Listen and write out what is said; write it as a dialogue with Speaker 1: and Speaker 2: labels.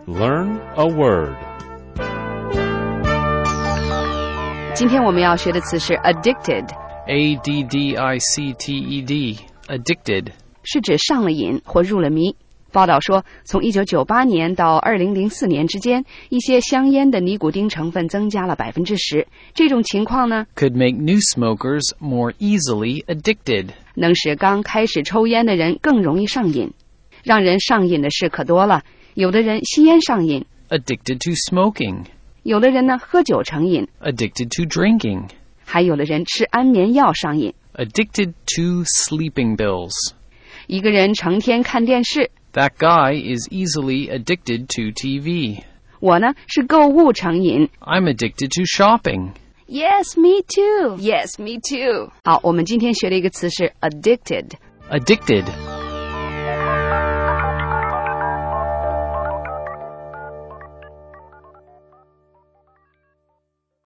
Speaker 1: Learn a word.
Speaker 2: 今天我们要学的词是 addicted.
Speaker 3: A-D-D-I-C-T-E-D. Addicted.
Speaker 2: 是指上了瘾或入了迷。报道说，从1998年到2004年之间，一些香烟的尼古丁成分增加了10%。这种情况呢
Speaker 3: Could make new smokers more easily addicted.
Speaker 2: 能使刚开始抽烟的人更容易上瘾。让人上瘾的事可多了，有的人吸烟上瘾，
Speaker 3: Addicted to smoking.
Speaker 2: 有的人呢喝酒成瘾，
Speaker 3: Addicted to drinking.
Speaker 2: 还有的人吃安眠药上瘾。
Speaker 3: Addicted to sleeping pills.
Speaker 2: 一个人成天看电视，
Speaker 3: That guy is easily addicted to TV.
Speaker 2: 我呢是购物成瘾。
Speaker 3: I'm addicted to shopping.
Speaker 2: Yes, me too. Yes, me too. 好，我们今天学的一个词是 addicted.
Speaker 3: Addicted.